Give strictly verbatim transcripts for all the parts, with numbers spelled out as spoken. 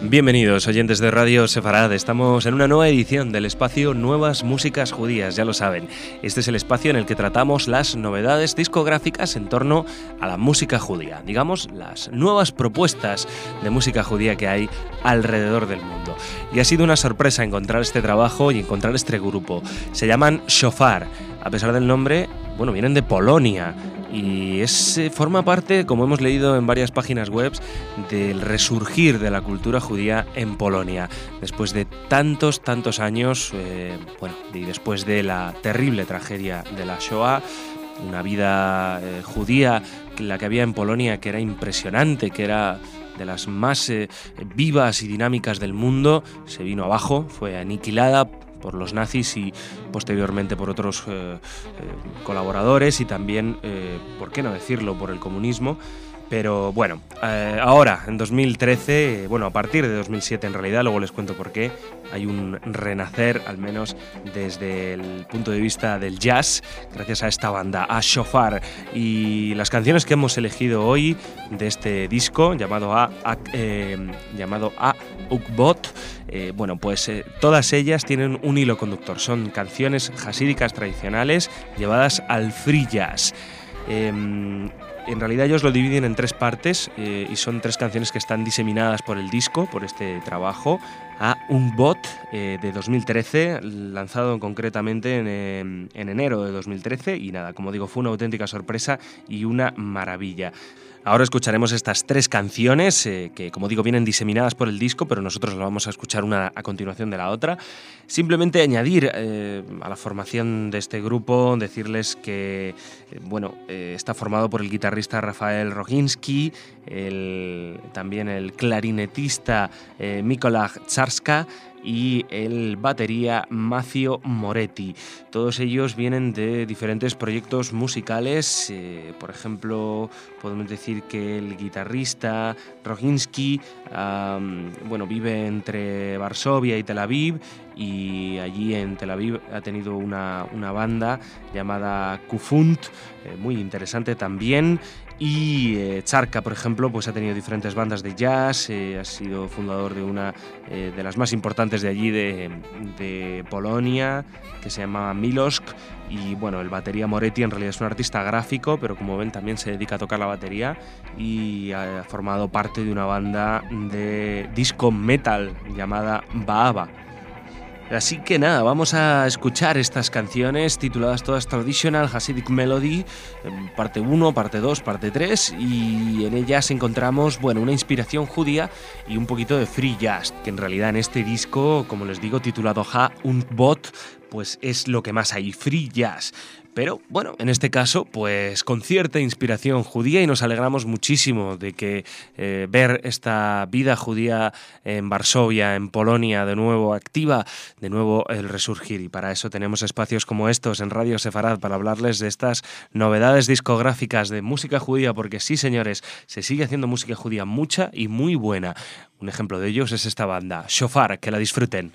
Bienvenidos, oyentes de Radio Sefarad. Estamos en una nueva edición del espacio Nuevas Músicas Judías, ya lo saben. Este es el espacio en el que tratamos las novedades discográficas en torno a la música judía, digamos, las nuevas propuestas de música judía que hay alrededor del mundo. Y ha sido una sorpresa encontrar este trabajo y encontrar este grupo. Se llaman Shofar. A pesar del nombre, bueno, vienen de Polonia. Y es, eh, forma parte, como hemos leído en varias páginas web, del resurgir de la cultura judía en Polonia. Después de tantos, tantos años, eh, bueno, y después de la terrible tragedia de la Shoah, una vida eh, judía, la que había en Polonia, que era impresionante, que era de las más eh, vivas y dinámicas del mundo, se vino abajo, fue aniquilada por los nazis y posteriormente por otros eh, eh, colaboradores y también, eh, ¿por qué no decirlo?, por el comunismo. Pero bueno, eh, ahora, en dos mil trece, eh, bueno, a partir de dos mil siete en realidad, luego les cuento por qué, hay un renacer, al menos desde el punto de vista del jazz, gracias a esta banda, a Shofar. Y las canciones que hemos elegido hoy de este disco, llamado A, a eh, llamado A Ukbot, eh, bueno, pues eh, todas ellas tienen un hilo conductor. Son canciones hasídicas tradicionales llevadas al free jazz. Eh, En realidad ellos lo dividen en tres partes eh, y son tres canciones que están diseminadas por el disco, por este trabajo, A Ukbot eh, de dos mil trece, lanzado concretamente en, eh, en enero de dos mil trece, y nada, como digo, fue una auténtica sorpresa y una maravilla. Ahora escucharemos estas tres canciones eh, que, como digo, vienen diseminadas por el disco, pero nosotros las vamos a escuchar una a continuación de la otra. Simplemente añadir eh, a la formación de este grupo, decirles que eh, bueno, eh, está formado por el guitarrista Rafael Roginski, el, también el clarinetista eh, Mikołaj Czarska y el batería Macio Moretti. Todos ellos vienen de diferentes proyectos musicales. Eh, por ejemplo, podemos decir que el guitarrista Roginski um, bueno, vive entre Varsovia y Tel Aviv, y allí en Tel Aviv ha tenido una, una banda llamada Kufunt, eh, muy interesante también. Y eh, Czarka, por ejemplo, pues ha tenido diferentes bandas de jazz, eh, ha sido fundador de una eh, de las más importantes de allí, de, de Polonia, que se llama Milosk. Y bueno, el batería Moretti en realidad es un artista gráfico, pero como ven también se dedica a tocar la batería y ha formado parte de una banda de disco metal llamada Baaba. Así que nada, vamos a escuchar estas canciones tituladas todas Traditional Hasidic Melody, parte uno, parte dos, parte tres, y en ellas encontramos, bueno, una inspiración judía y un poquito de free jazz, que en realidad en este disco, como les digo, titulado Ha Ukbot, pues es lo que más hay, free jazz. Pero bueno, en este caso, pues con cierta inspiración judía, y nos alegramos muchísimo de que eh, ver esta vida judía en Varsovia, en Polonia, de nuevo activa, de nuevo el resurgir. Y para eso tenemos espacios como estos en Radio Sefarad para hablarles de estas novedades discográficas de música judía, porque sí, señores, se sigue haciendo música judía mucha y muy buena. Un ejemplo de ellos es esta banda, Shofar, que la disfruten.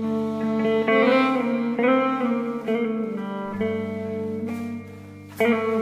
Thank you.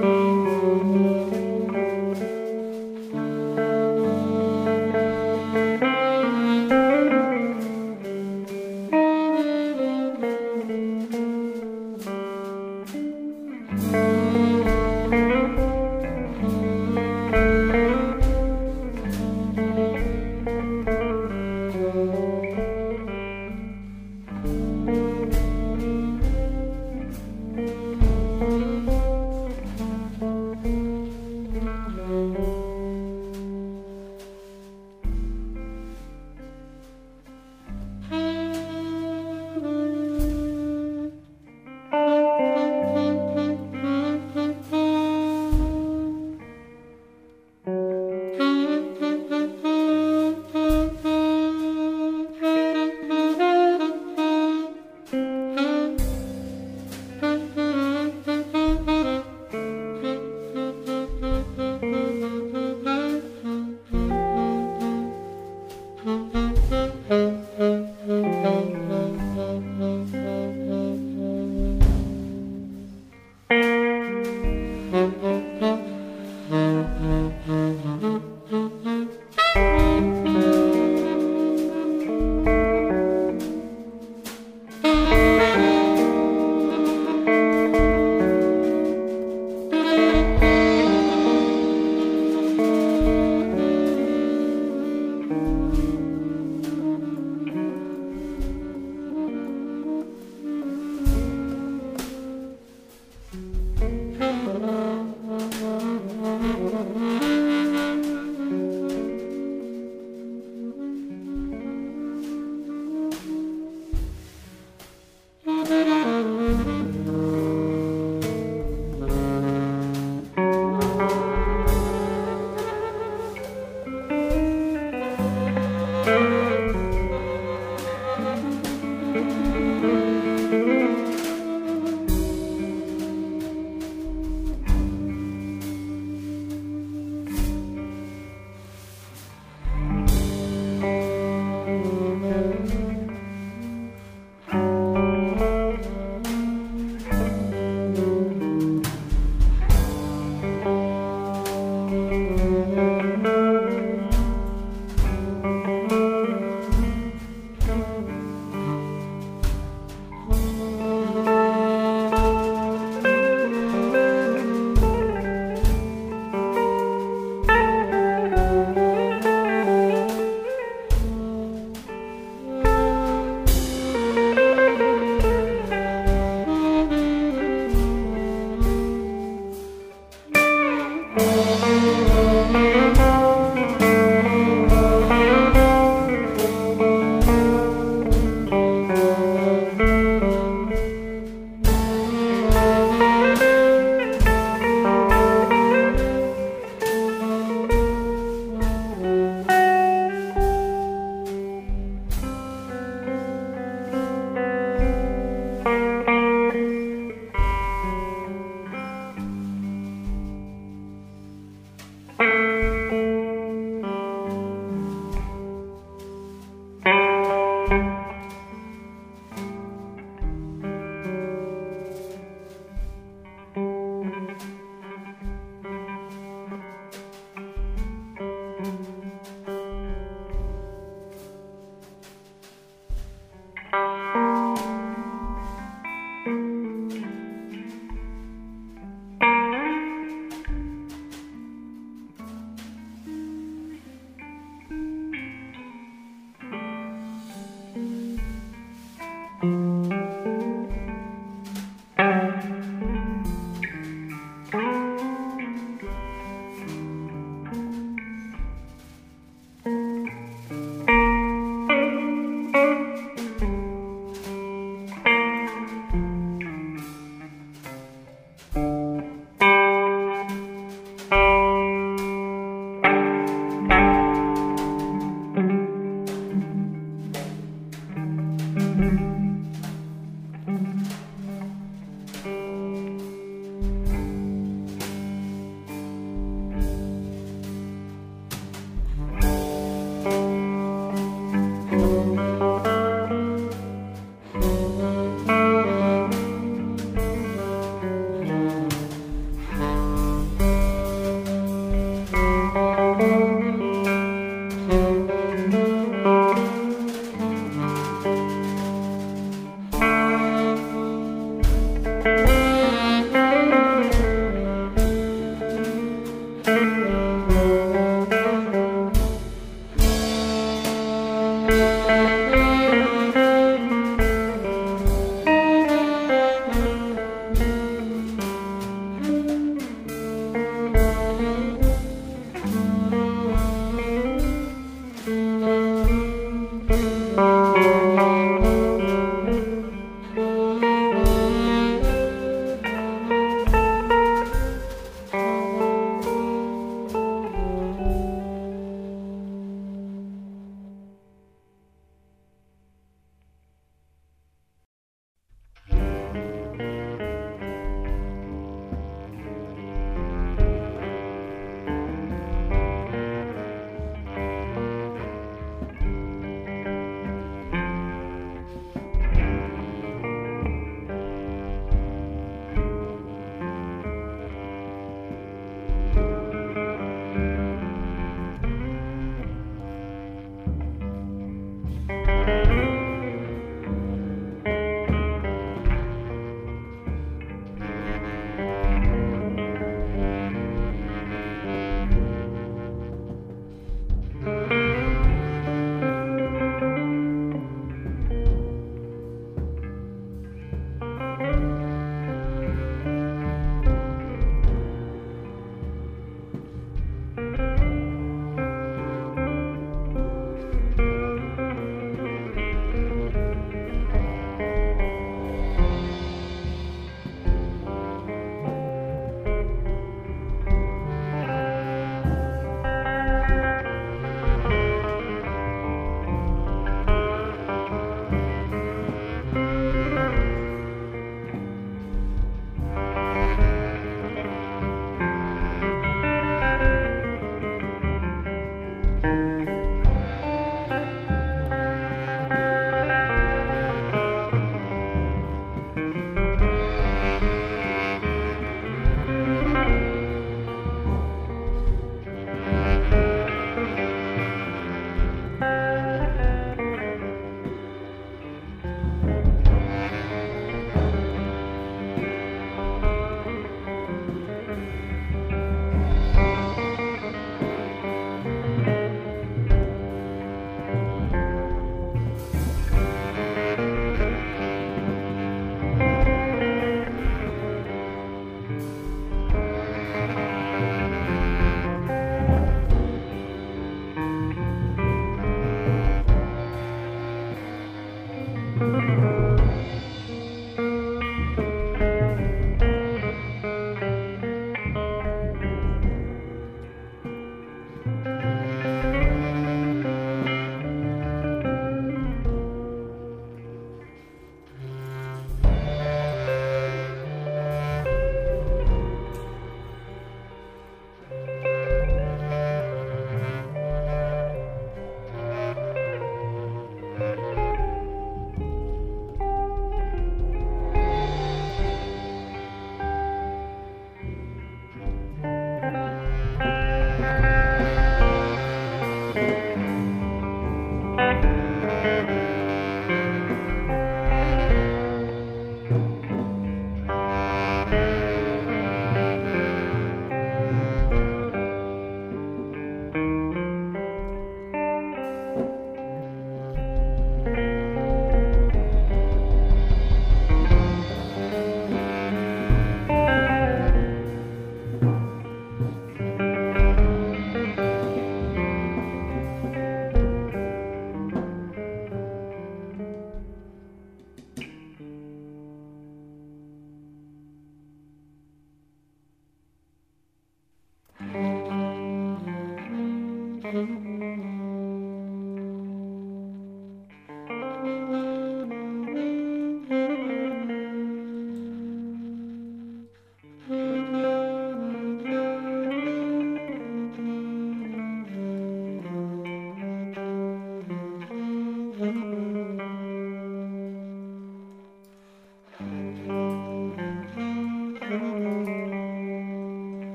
Mm-hmm.